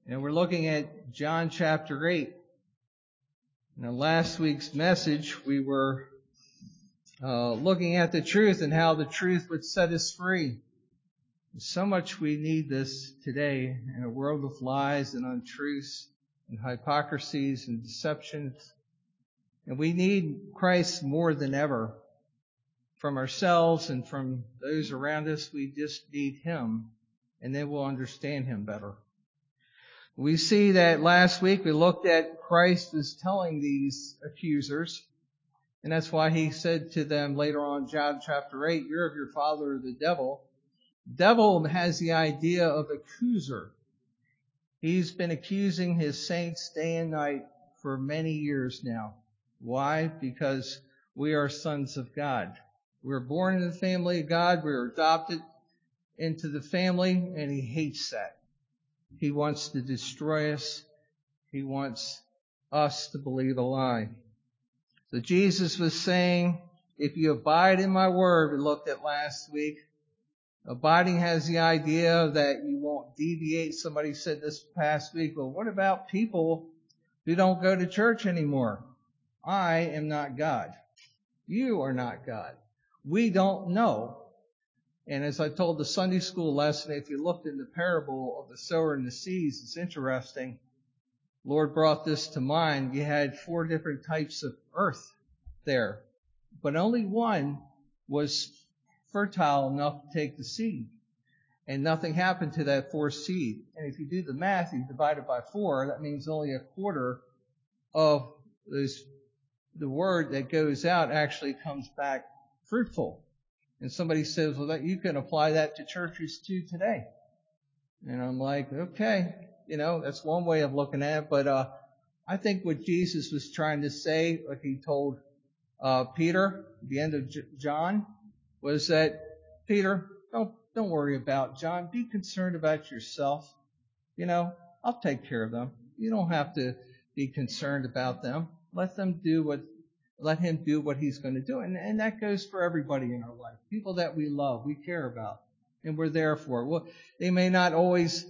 And we're looking at John chapter 8. Now, last week's message, we were looking at the truth and how the truth would set us free. So much we need this today in a world of lies and untruths and hypocrisies and deceptions. And we need Christ more than ever. From ourselves and from those around us, we just need Him, and then we'll understand Him better. We see that last week we looked at Christ was telling these accusers, and that's why He said to them later on, John chapter 8, "You're of your father the devil." The devil has the idea of accuser. He's been accusing his saints day and night for many years now. Why? Because we are sons of God. We're born in the family of God. We're adopted into the family, and He hates that. He wants to destroy us. He wants us to believe a lie. So Jesus was saying, if you abide in my word, we looked at last week, abiding has the idea that you won't deviate. Somebody said this past week, well, what about people who don't go to church anymore? I am not God. You are not God. We don't know. And as I told the Sunday school lesson, if you looked in the parable of the sower and the seeds, it's interesting. Lord brought this to mind. You had 4 different types of earth there, but only one was fertile enough to take the seed. And nothing happened to that 4th seed. And if you do the math, you divide it by 4, that means only a quarter of the word that goes out actually comes back fruitful. And somebody says, well, that you can apply that to churches too today. And I'm like, okay, that's one way of looking at it. But I think what Jesus was trying to say, like He told Peter at the end of John, was that, Peter, don't worry about John. Be concerned about yourself. I'll take care of them. You don't have to be concerned about them. Let Him do what He's going to do. And that goes for everybody in our life. People that we love, we care about, and we're there for. Well, they may not always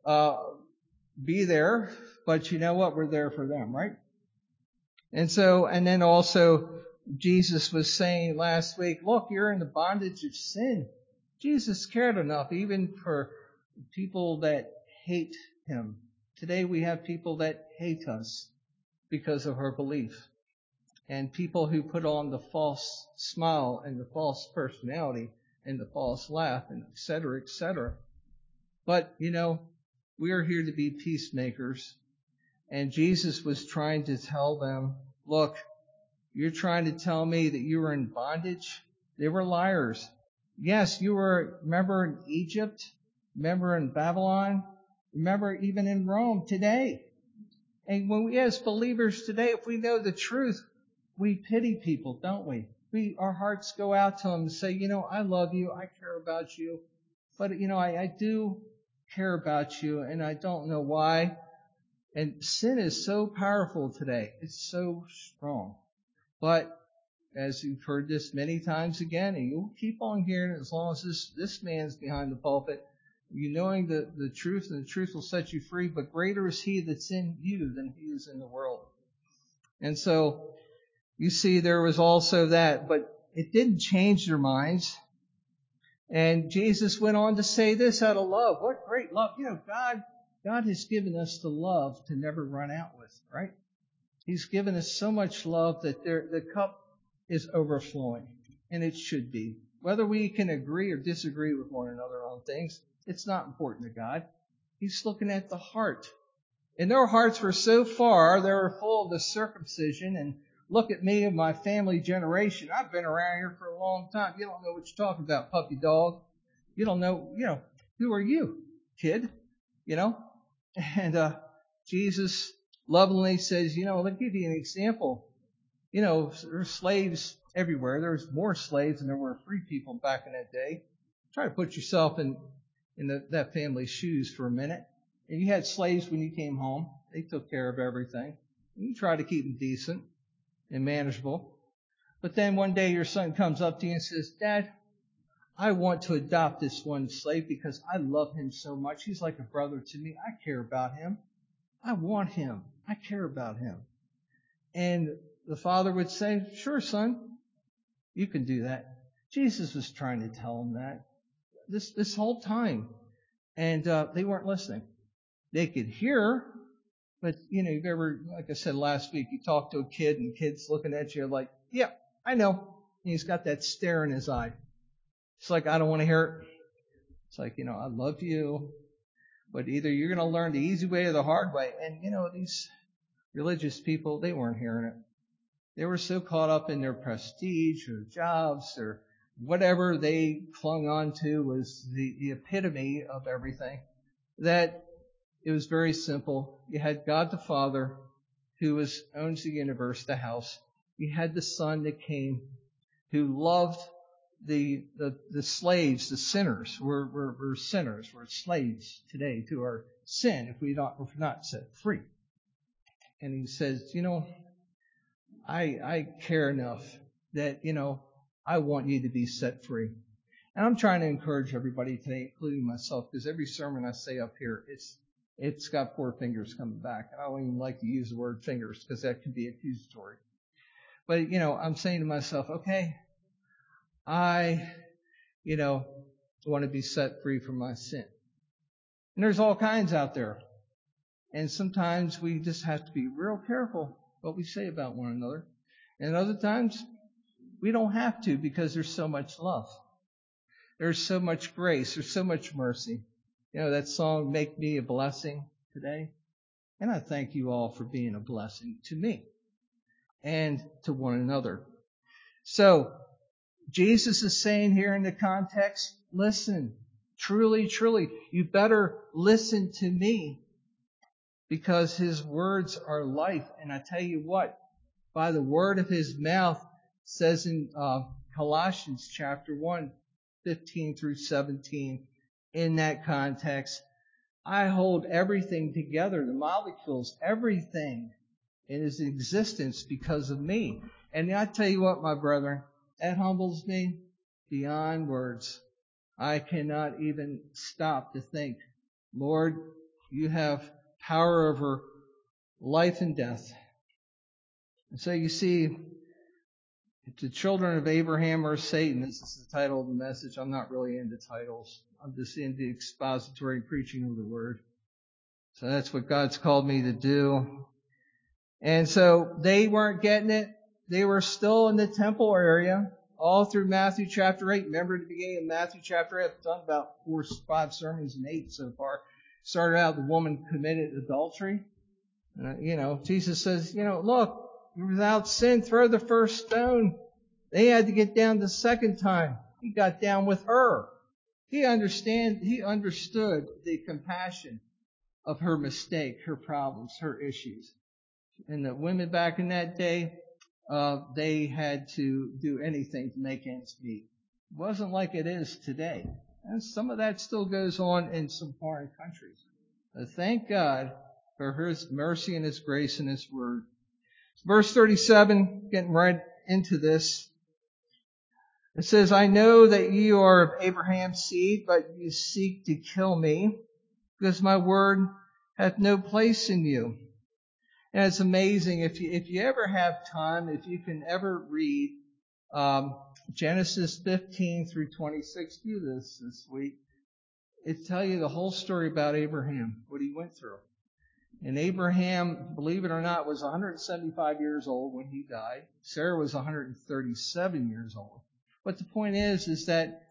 be there, but you know what? We're there for them, right? And then also Jesus was saying last week, look, you're in the bondage of sin. Jesus cared enough even for people that hate Him. Today we have people that hate us because of our belief. And people who put on the false smile and the false personality and the false laugh and et cetera, et cetera. But, we are here to be peacemakers. And Jesus was trying to tell them, look, you're trying to tell me that you were in bondage? They were liars. Yes, remember in Egypt, remember in Babylon, remember even in Rome today. And when we as believers today, if we know the truth, we pity people, don't we? Our hearts go out to them and say, I love you, I care about you, but I do care about you, and I don't know why. And sin is so powerful today. It's so strong. But as you've heard this many times again, and you'll keep on hearing it as long as this man's behind the pulpit, knowing the truth, and the truth will set you free, but greater is He that's in you than he is in the world. And so, you see, there was also that, but it didn't change their minds. And Jesus went on to say this out of love. What great love. God has given us the love to never run out with, right? He's given us so much love that the cup is overflowing, and it should be. Whether we can agree or disagree with one another on things, it's not important to God. He's looking at the heart. And their hearts were so far, they were full of the circumcision, and look at me and my family generation. I've been around here for a long time. You don't know what you're talking about, puppy dog. You don't know, who are you, kid? And Jesus lovingly says, let me give you an example. There's slaves everywhere. There's more slaves than there were free people back in that day. Try to put yourself in that family's shoes for a minute. And you had slaves when you came home. They took care of everything. And you try to keep them decent and manageable. But then one day your son comes up to you and says, Dad, I want to adopt this one slave because I love him so much. He's like a brother to me. I care about him. I want him. I care about him. And the father would say, sure, son, you can do that. Jesus was trying to tell him that this whole time. And they weren't listening. They could hear, but you've ever, like I said last week, you talk to a kid and the kid's looking at you like, yeah, I know. And he's got that stare in his eye. It's like, I don't want to hear it. It's like, I love you, but either you're going to learn the easy way or the hard way. And, these religious people, they weren't hearing it. They were so caught up in their prestige or jobs or whatever they clung on to was the epitome of everything, that it was very simple. You had God the Father, who owns the universe, the house. You had the Son that came, who loved the slaves, the sinners. We're sinners. We're slaves today to our sin if we're not set free. And he says, I care enough that, I want you to be set free. And I'm trying to encourage everybody today, including myself, because every sermon I say up here, it's got 4 fingers coming back. And I don't even like to use the word fingers because that can be accusatory. But, I'm saying to myself, okay, I, want to be set free from my sin. And there's all kinds out there. And sometimes we just have to be real careful what we say about one another. And other times, we don't have to because there's so much love. There's so much grace. There's so much mercy. That song, Make Me a Blessing, today. And I thank you all for being a blessing to me and to one another. So, Jesus is saying here in the context, listen, truly, truly, you better listen to me because his words are life. And I tell you what, by the word of his mouth, says in Colossians chapter 1, 15 through 17, in that context, I hold everything together, the molecules, everything in his existence because of me. And I tell you what, my brethren, that humbles me beyond words. I cannot even stop to think, Lord, you have power over life and death. And so you see, the children of Abraham or Satan, this is the title of the message. I'm not really into titles. I'm just into expository preaching of the word. So that's what God's called me to do. And so they weren't getting it. They were still in the temple area all through Matthew chapter 8. Remember at the beginning of Matthew chapter 8, I've done about 4 or 5 sermons and 8 so far. Started out, the woman committed adultery. Jesus says, look, you're without sin, throw the first stone. They had to get down the second time. He got down with her. He understood the compassion of her mistake, her problems, her issues. And the women back in that day, they had to do anything to make ends meet. It wasn't like it is today. And some of that still goes on in some foreign countries. But thank God for his mercy and his grace and his word. Verse 37, getting right into this. It says, I know that you are of Abraham's seed, but you seek to kill me, because my word hath no place in you. And it's amazing, if you ever have time, if you can ever read Genesis 15 through 26, do this week. It tells you the whole story about Abraham, what he went through. And Abraham, believe it or not, was 175 years old when he died. Sarah was 137 years old. But the point is that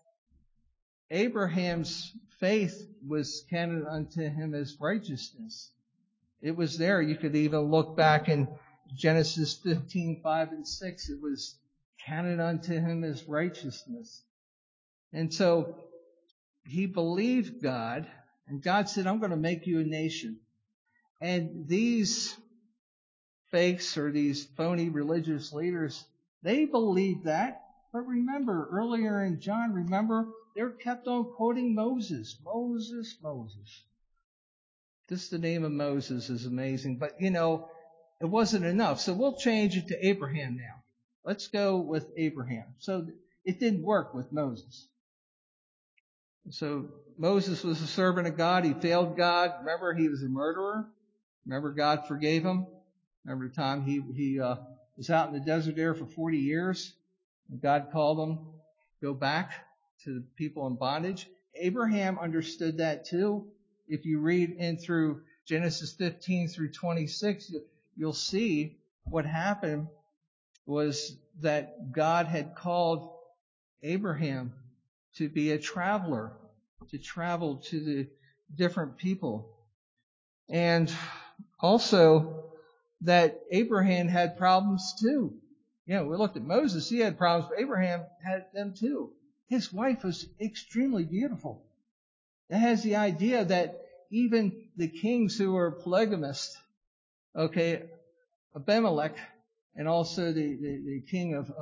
Abraham's faith was counted unto him as righteousness. It was there. You could even look back in Genesis 15, 5 and 6. It was counted unto him as righteousness. And so he believed God, and God said, I'm going to make you a nation. And these fakes or these phony religious leaders, they believed that. But remember, earlier in John, they were kept on quoting Moses. Moses, Moses. Just the name of Moses is amazing. But, it wasn't enough. So we'll change it to Abraham now. Let's go with Abraham. So it didn't work with Moses. So Moses was a servant of God. He failed God. Remember, he was a murderer. Remember, God forgave him. Remember the time he was out in the desert there for 40 years. And God called him, go back to the people in bondage. Abraham understood that too. If you read in through Genesis 15 through 26, you'll see what happened was that God had called Abraham to be a traveler, to travel to the different people. And also that Abraham had problems too. You know, we looked at Moses, he had problems, but Abraham had them too. His wife was extremely beautiful. It has the idea that even the kings who were polygamists, okay, Abimelech, and also the king of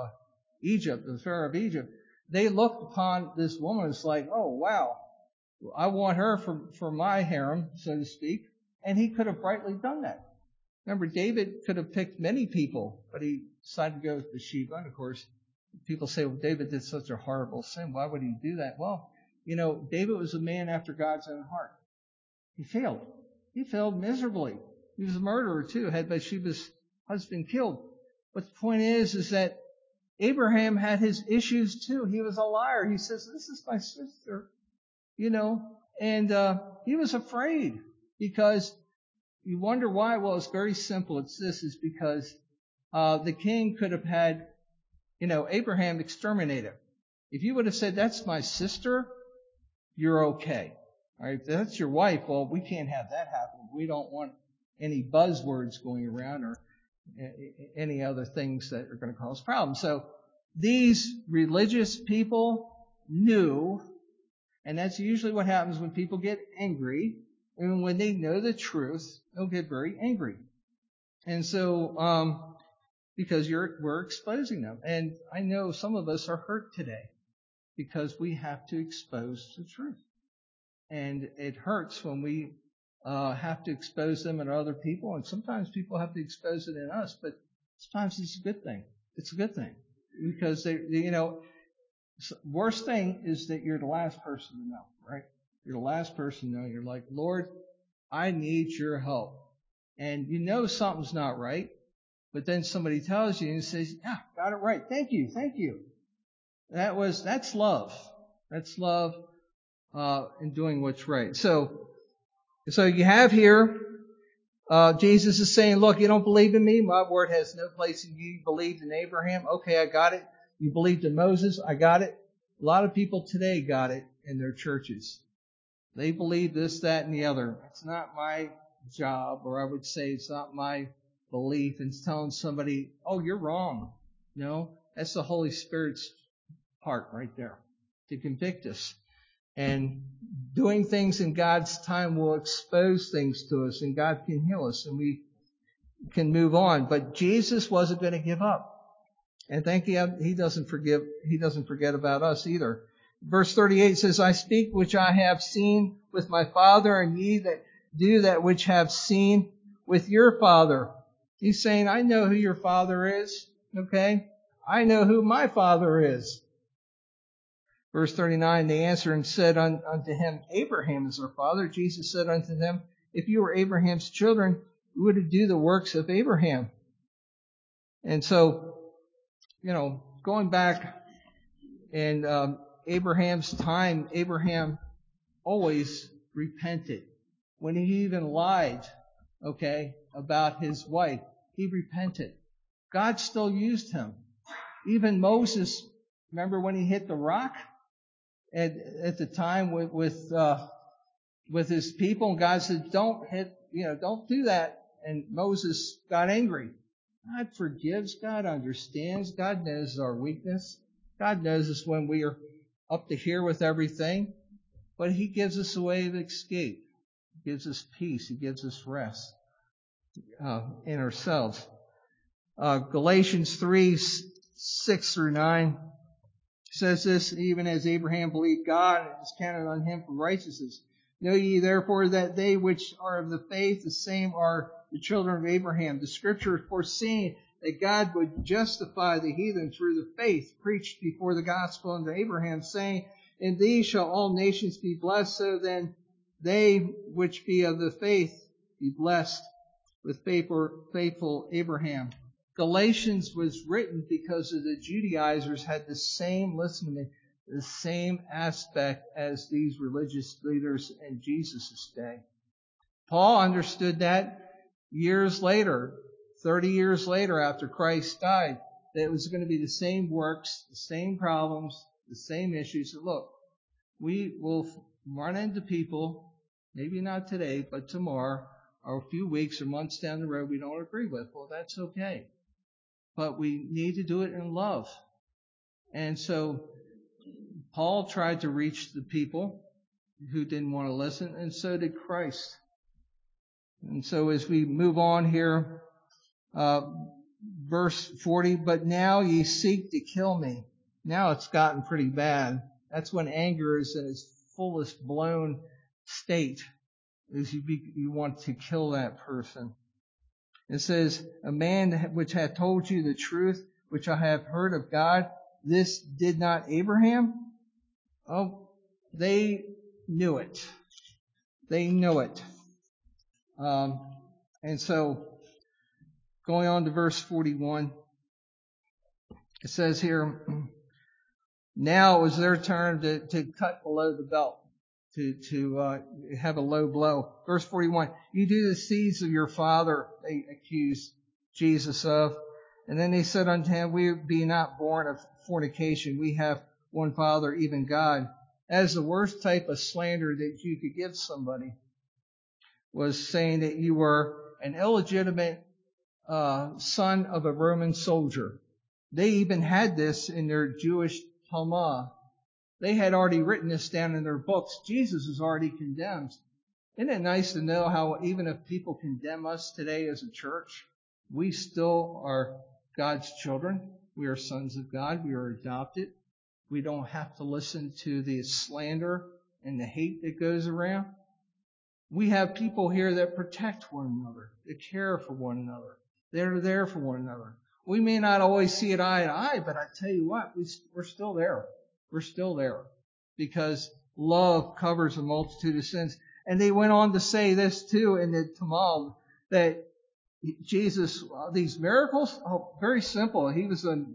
Egypt, the Pharaoh of Egypt, they looked upon this woman as like, oh wow, I want her for my harem, so to speak. And he could have rightly done that. Remember, David could have picked many people, but he decided to go with Bathsheba. And of course, people say, well, David did such a horrible sin. Why would he do that? Well, you know, David was a man after God's own heart. He failed. He failed miserably. He was a murderer too, had Bathsheba's husband killed. But the point is that Abraham had his issues too. He was a liar. He says, this is my sister, you know, and he was afraid because you wonder why. Well, it's very simple. Is because the king could have had, you know, Abraham exterminate him. If you would have said, that's my sister, you're okay. All right, if that's your wife, well, we can't have that happen. We don't want any buzzwords going around or any other things that are going to cause problems. So these religious people knew, and that's usually what happens when people get angry, and when they know the truth, they'll get very angry. And so, because we're exposing them. And I know some of us are hurt today because we have to expose the truth. And it hurts when we have to expose them in other people, and sometimes people have to expose it in us, but sometimes it's a good thing. It's a good thing because worst thing is that you're the last person to know, right? You're the last person to know. You're like, Lord, I need your help. And you know something's not right, but then somebody tells you and says, yeah, got it right. Thank you. That's love. That's love in doing what's right. So you have here, Jesus is saying, look, you don't believe in me. My word has no place in you. You believed in Abraham. Okay, I got it. You believed in Moses. I got it. A lot of people today got it in their churches. They believe this, that, and the other. It's not my job, or I would say it's not my belief in telling somebody, oh, you're wrong. No, that's the Holy Spirit's part right there to convict us. And doing things in God's time will expose things to us, and God can heal us, and we can move on. But Jesus wasn't going to give up. And thank you, He doesn't forget about us either. Verse 38 says, I speak which I have seen with my Father, and ye that do that which have seen with your father. He's saying, I know who your father is. Okay? I know who my Father is. Verse 39, they answered and said unto him, Abraham is our father. Jesus said unto them, if you were Abraham's children, you would do the works of Abraham. And so, going back in Abraham's time, Abraham always repented. When he even lied, about his wife, he repented. God still used him. Even Moses, remember when he hit the rock? At the time with his people, and God said, don't do that. And Moses got angry. God forgives. God understands. God knows our weakness. God knows us when we are up to here with everything. But He gives us a way of escape. He gives us peace. He gives us rest in ourselves. Galatians 3:6-9 says this, even as Abraham believed God, and it was counted on him for righteousness. Know ye therefore that they which are of the faith, the same are the children of Abraham. The Scripture foreseeing that God would justify the heathen through the faith preached before the gospel unto Abraham, saying, In thee shall all nations be blessed, so then they which be of the faith be blessed with faithful Abraham. Galatians was written because of the Judaizers had the same, listen to me, the same aspect as these religious leaders in Jesus' day. Paul understood that years later, 30 years later after Christ died, that it was going to be the same works, the same problems, the same issues. So look, we will run into people, maybe not today, but tomorrow, or a few weeks or months down the road we don't agree with. Well, that's okay. But we need to do it in love. And so Paul tried to reach the people who didn't want to listen, and so did Christ. And so as we move on here, verse 40, but now ye seek to kill me. Now it's gotten pretty bad. That's when anger is in its fullest blown state, is you want to kill that person. It says, a man which hath told you the truth, which I have heard of God, this did not Abraham? Oh, they knew it. They know it. And so, going on to verse 41, it says here, now it was their turn to cut below the belt, to have a low blow. Verse 41, you do the deeds of your father, they accused Jesus of. And then they said unto him, we be not born of fornication. We have one Father, even God. That is the worst type of slander that you could give somebody, was saying that you were an illegitimate son of a Roman soldier. They even had this in their Jewish Talmud. They had already written this down in their books. Jesus is already condemned. Isn't it nice to know how even if people condemn us today as a church, we still are God's children. We are sons of God. We are adopted. We don't have to listen to the slander and the hate that goes around. We have people here that protect one another, that care for one another. They're there for one another. We may not always see it eye to eye, but I tell you what, we're still there. We're still there because love covers a multitude of sins. And they went on to say this too in the Talmud, that Jesus, these miracles, very simple. He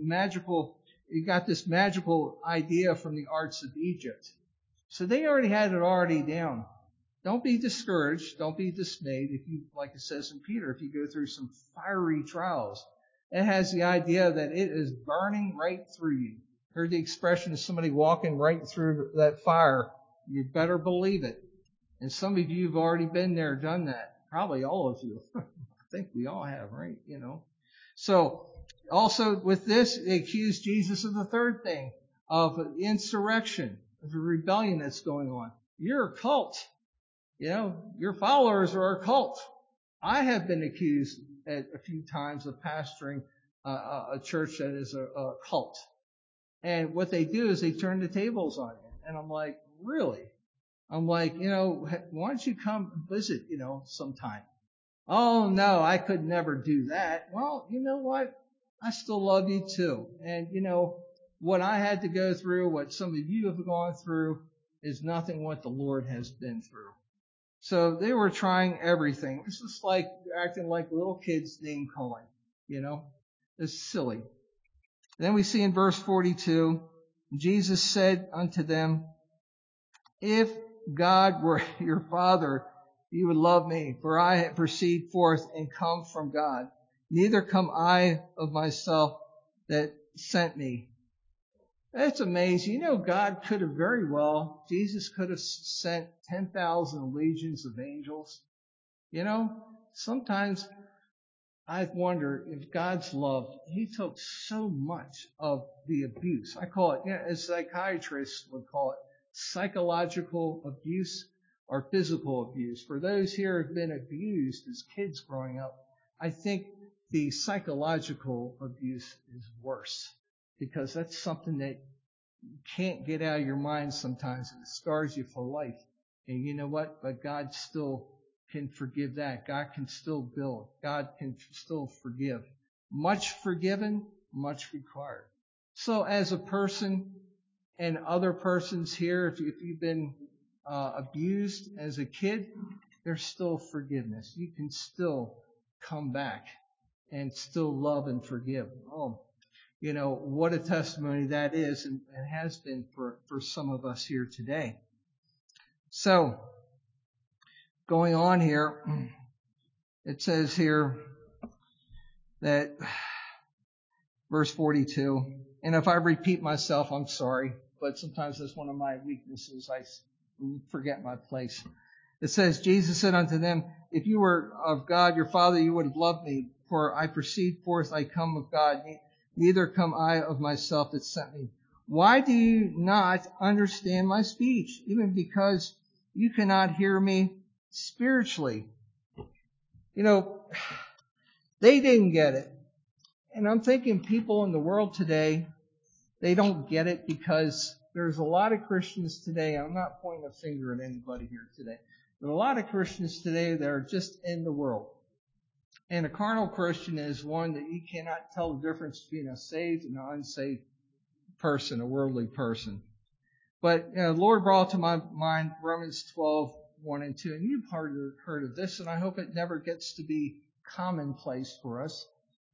got this magical idea from the arts of Egypt. So they already had it already down. Don't be discouraged. Don't be dismayed. If you, like it says in Peter, if you go through some fiery trials, it has the idea that it is burning right through you. Heard the expression of somebody walking right through that fire. You better believe it. And some of you have already been there, done that. Probably all of you. I think we all have, right? So, also with this, they accused Jesus of the third thing, of insurrection, of the rebellion that's going on. You're a cult. Your followers are a cult. I have been accused a few times of pastoring a church that is a cult. And what they do is they turn the tables on you. And I'm like, really? I'm like, why don't you come visit, sometime? Oh, no, I could never do that. Well, you know what? I still love you too. And, what I had to go through, what some of you have gone through, is nothing what the Lord has been through. So they were trying everything. It's just like acting like little kids name calling, It's silly. Then we see in verse 42, Jesus said unto them, if God were your Father, you would love me, for I proceed forth and come from God. Neither come I of myself that sent me. That's amazing. God could have Jesus could have sent 10,000 legions of angels. Sometimes I wonder if God's love, He took so much of the abuse. I call it, as psychiatrists would call it, psychological abuse or physical abuse. For those here who have been abused as kids growing up, I think the psychological abuse is worse, because that's something that you can't get out of your mind sometimes, and it scars you for life. And you know what? But God still can forgive that. God can still build. God can still forgive. Much forgiven, much required. So as a person, And other persons here, if you've been abused as a kid, there's still forgiveness. You can still come back and still love and forgive. Oh, what a testimony that is and has been for some of us here today. So, going on here, it says here that verse 42, and if I repeat myself, I'm sorry, but sometimes that's one of my weaknesses. I forget my place. It says, Jesus said unto them, if you were of God, your Father, you would have loved me, for I proceed forth, I come of God, neither come I of myself that sent me. Why do you not understand my speech, even because you cannot hear me spiritually? They didn't get it. And I'm thinking people in the world today, they don't get it because there's a lot of Christians today. I'm not pointing a finger at anybody here today. But a lot of Christians today that are just in the world. And a carnal Christian is one that you cannot tell the difference between a saved and an unsaved person, a worldly person. But the Lord brought to my mind Romans 12:1 and 2. And you've heard of this, and I hope it never gets to be commonplace for us.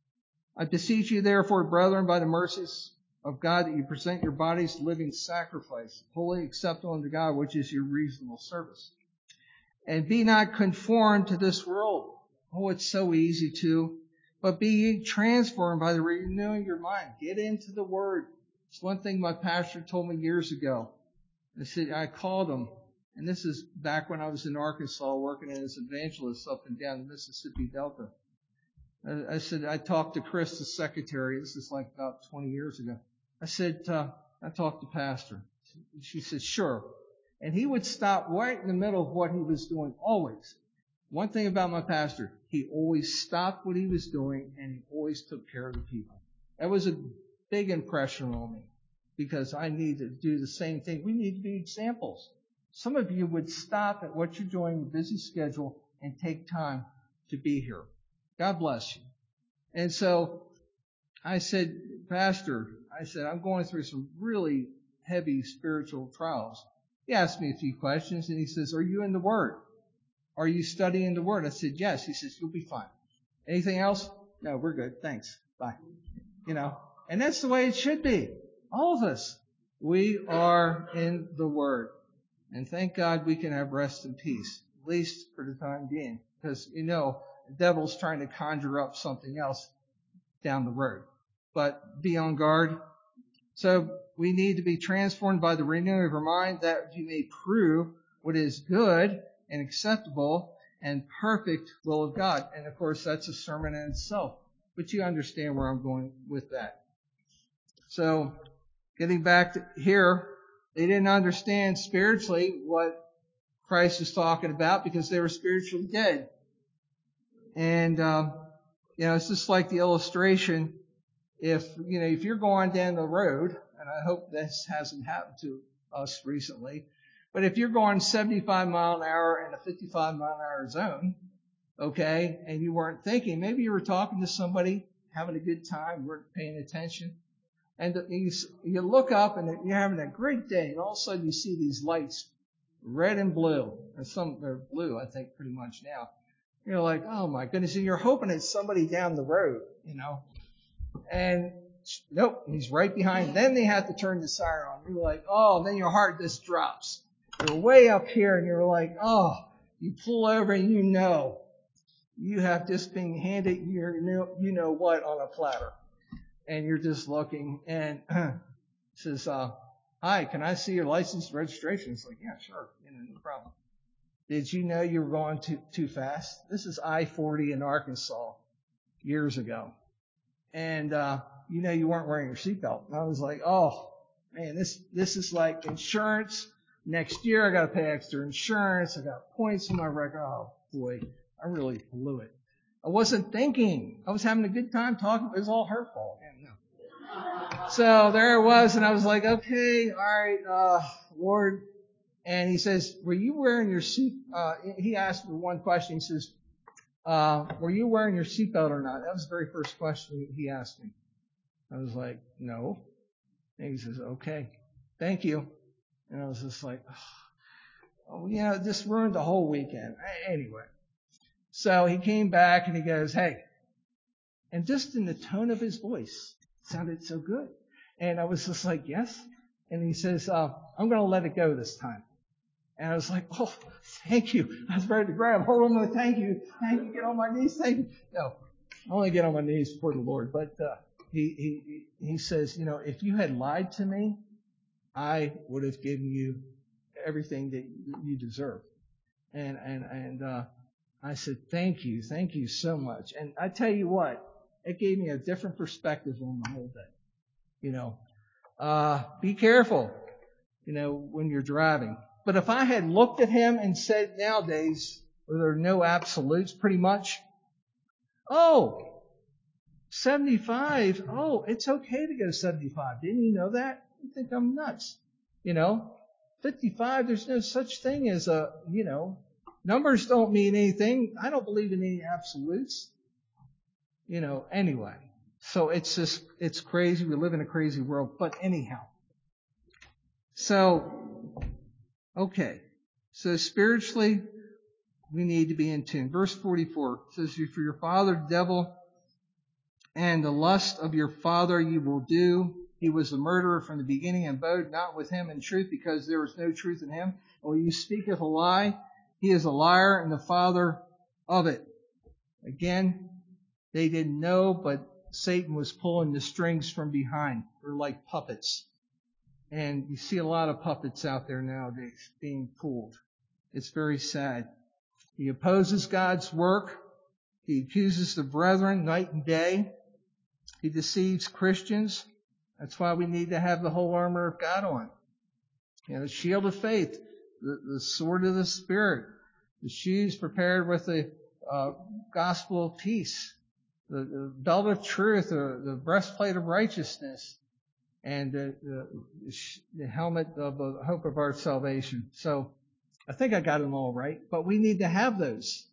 I beseech you, therefore, brethren, by the mercies of God, that you present your bodies a living sacrifice, wholly acceptable unto God, which is your reasonable service. And be not conformed to this world. Oh, it's so easy to. But be ye transformed by the renewing of your mind. Get into the Word. It's one thing my pastor told me years ago. I called him, and this is back when I was in Arkansas working as evangelist up and down the Mississippi Delta. I said, I talked to Chris, the secretary. This is like about 20 years ago. I said, I talked to Pastor. She said, sure. And he would stop right in the middle of what he was doing, always. One thing about my pastor, he always stopped what he was doing and he always took care of the people. That was a big impression on me because I need to do the same thing. We need to be examples. Some of you would stop at what you're doing, your busy schedule, and take time to be here. God bless you. And so I said, Pastor, I'm going through some really heavy spiritual trials. He asked me a few questions and he says, are you in the Word? Are you studying the Word? I said, yes. He says, you'll be fine. Anything else? No, we're good. Thanks. Bye. And that's the way it should be. All of us. We are in the Word. And thank God we can have rest and peace, at least for the time being. Because, the devil's trying to conjure up something else down the road. But be on guard. So we need to be transformed by the renewing of our mind that you may prove what is good and acceptable and perfect will of God. And of course, that's a sermon in itself. But you understand where I'm going with that. So getting back to here, they didn't understand spiritually what Christ was talking about because they were spiritually dead. And, it's just like the illustration. If you're going down the road, and I hope this hasn't happened to us recently, but if you're going 75 mile an hour in a 55 mile an hour zone, okay, and you weren't thinking, maybe you were talking to somebody, having a good time, weren't paying attention, and you look up and you're having a great day, and all of a sudden you see these lights, red and blue, or they're blue, I think, pretty much now. You're like, oh my goodness, and you're hoping it's somebody down the road, And nope, he's right behind. Then they have to turn the siren on. You're like, oh, and then your heart just drops. You're way up here and you're like, oh, you pull over and you have just been handed your what on a platter. And you're just looking and says, hi, can I see your license and registration? It's like, yeah, sure, no problem. Did you know you were going too fast? This is I-40 in Arkansas years ago. And, you weren't wearing your seatbelt. And I was like, oh, man, this is like insurance. Next year I got to pay extra insurance. I got points in my record. Oh, boy, I really blew it. I wasn't thinking. I was having a good time talking. It was all her fault. So there I was, and I was like, okay, all right, Lord. And he says, were you wearing your seat? He asked me one question. He says, were you wearing your seatbelt or not? That was the very first question he asked me. I was like, no. And he says, okay. Thank you. And I was just like, oh, this ruined the whole weekend. Anyway. So he came back and he goes, hey, and just in the tone of his voice, it sounded so good. And I was just like, yes. And he says, I'm going to let it go this time. And I was like, oh, thank you. I was ready to grab hold of him. Thank you. Get on my knees. Thank you. No, I only get on my knees before the Lord. But he says, if you had lied to me, I would have given you everything that you deserve. And I said, thank you so much. And I tell you what, it gave me a different perspective on the whole day. Be careful, when you're driving. But if I had looked at him and said nowadays, where there are no absolutes pretty much, 75, it's okay to go 75. Didn't you know that? You think I'm nuts. 55, there's no such thing as numbers don't mean anything. I don't believe in any absolutes. Anyway. So it's crazy. We live in a crazy world. But anyhow. Okay. So spiritually, we need to be in tune. Verse 44 says, for your father, the devil, and the lust of your father you will do. He was a murderer from the beginning and abode not with him in truth, because there was no truth in him. And when you speaketh a lie, he is a liar and the father of it. Again, they didn't know, but Satan was pulling the strings from behind. They're like puppets. And you see a lot of puppets out there nowadays being pulled. It's very sad. He opposes God's work. He accuses the brethren night and day. He deceives Christians. That's why we need to have the whole armor of God on. The shield of faith, the sword of the Spirit, the shoes prepared with the gospel of peace, the belt of truth, the breastplate of righteousness, and the helmet of the hope of our salvation. So I think I got them all right, but we need to have those.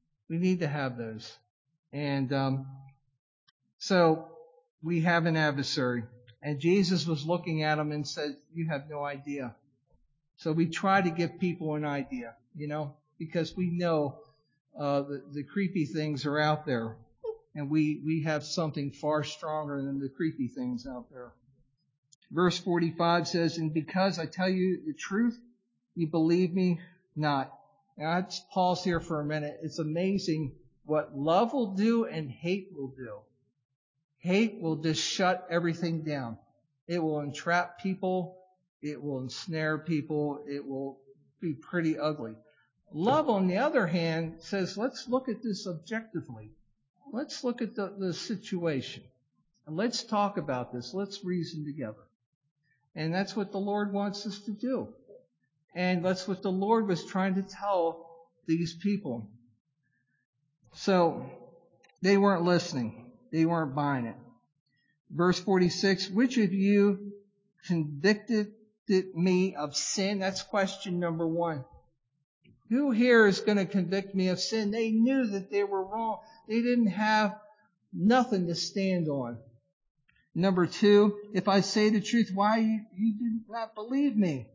And so we have an adversary. And Jesus was looking at him and said, you have no idea. So we try to give people an idea, because we know the creepy things are out there. And we have something far stronger than the creepy things out there. Verse 45 says, and because I tell you the truth, you believe me not. Now let's pause here for a minute. It's amazing what love will do and hate will do. Hate will just shut everything down. It will entrap people. It will ensnare people. It will be pretty ugly. Love, on the other hand, says, let's look at this objectively. Let's look at the situation. And let's talk about this. Let's reason together. And that's what the Lord wants us to do. And that's what the Lord was trying to tell these people. So they weren't listening. They weren't buying it. Verse 46, which of you convicted me of sin? That's question number one. Who here is going to convict me of sin? They knew that they were wrong. They didn't have nothing to stand on. Number two, if I say the truth, why you did not believe me?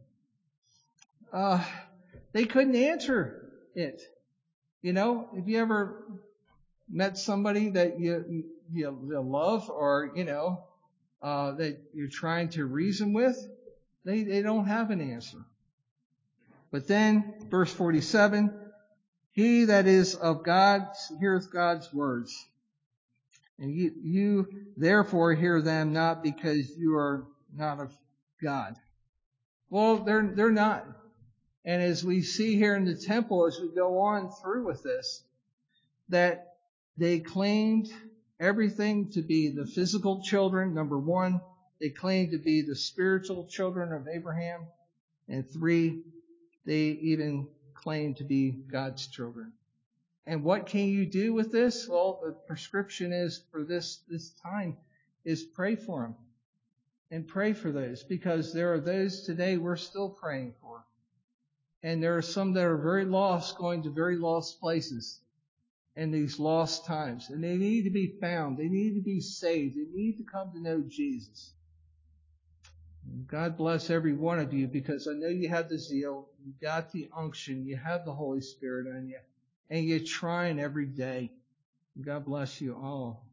They couldn't answer it. Have you ever met somebody that you love or, that you're trying to reason with? They don't have an answer. But then, verse 47, he that is of God heareth God's words. And you therefore hear them not, because you are not of God. Well, they're not. And as we see here in the temple, as we go on through with this, that they claimed everything to be the physical children, number one. They claimed to be the spiritual children of Abraham. And three, they even claimed to be God's children. And what can you do with this? Well, the prescription is for this time is pray for them. And pray for those, because there are those today we're still praying for. And there are some that are very lost, going to very lost places in these lost times. And they need to be found. They need to be saved. They need to come to know Jesus. God bless every one of you, because I know you have the zeal, you got the unction, you have the Holy Spirit on you, and you're trying every day. God bless you all.